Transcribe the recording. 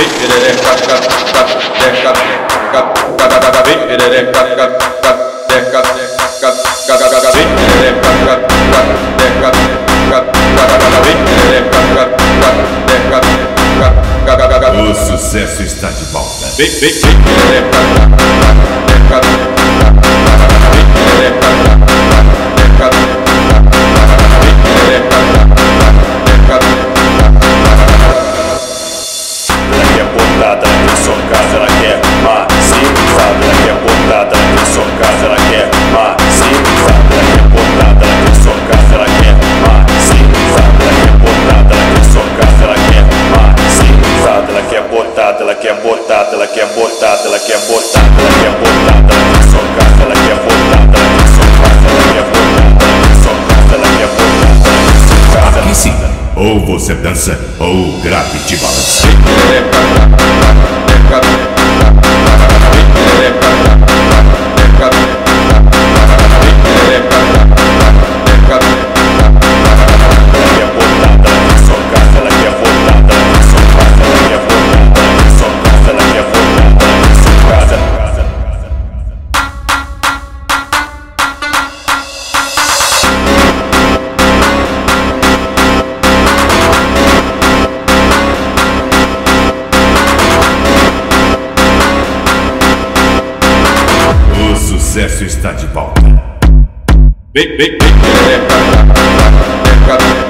O sucesso está de volta. Ela quer botar, ela quer botar, ela quer botar, ela quer botar, ela quer socar, ela quer botar, ela quer socar, ela quer botar, ela quer socar, ela quer botar, ela quer socar. Aqui sim, ou você dança ou o grave te balança. O sucesso está de volta.